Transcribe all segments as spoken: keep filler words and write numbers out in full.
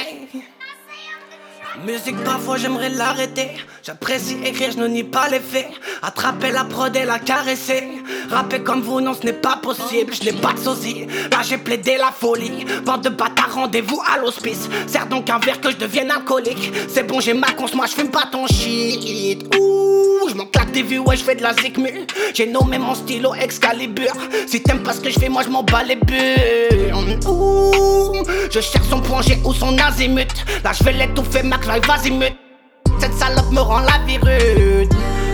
hey. Musique parfois j'aimerais l'arrêter. J'apprécie écrire, je ne nie pas les faits. Attraper la prod et la caresser. Rapper comme vous, non ce n'est pas possible. Je n'ai pas de sosie, là j'ai plaidé la folie. Bande de bâtards, rendez-vous à l'hospice. Serre donc un verre que je devienne alcoolique. C'est bon j'ai ma conce, moi je fume pas ton shit. Ouh, je m'en claque des vues, ouais je fais de la zikmu. J'ai nommé mon stylo Excalibur. Si t'aimes pas ce que je fais, moi je m'en bats les burnes. Ouh, je cherche son point G ou son azimut. Là je vais l'étouffer, Mac, vas-y mute. Cette salope me rend la vie rude.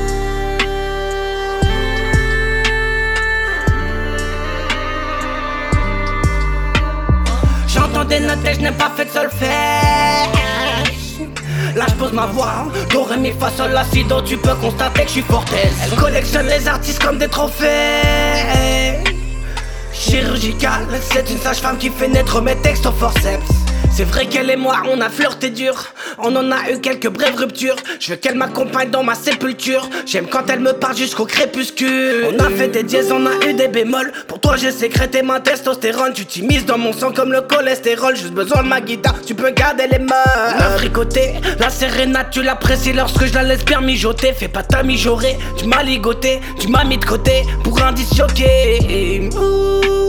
J'entends des notes et je n'ai pas fait de solfège. Là je pose ma voix, do, ré, mi, fa, sol, la, si, do. Tu peux constater que je suis fortaise. Elle collectionne les artistes comme des trophées. Chirurgicale, c'est une sage-femme qui fait naître mes textes au forceps. C'est vrai qu'elle et moi on a flirté dur. On en a eu quelques brèves ruptures. Je veux qu'elle m'accompagne dans ma sépulture. J'aime quand elle me parle jusqu'au crépuscule. On a fait des dièses, on a eu des bémols. Pour toi j'ai sécrété ma testostérone. Tu t'immises dans mon sang comme le cholestérol. Juste besoin de ma guitare, tu peux garder les mains. On a fricoté, la sérénade tu l'apprécies lorsque je la laisse bien mijoter. Fais pas ta mijaurée, tu m'as ligoté. Tu m'as mis de côté pour un disjockey. Ouh.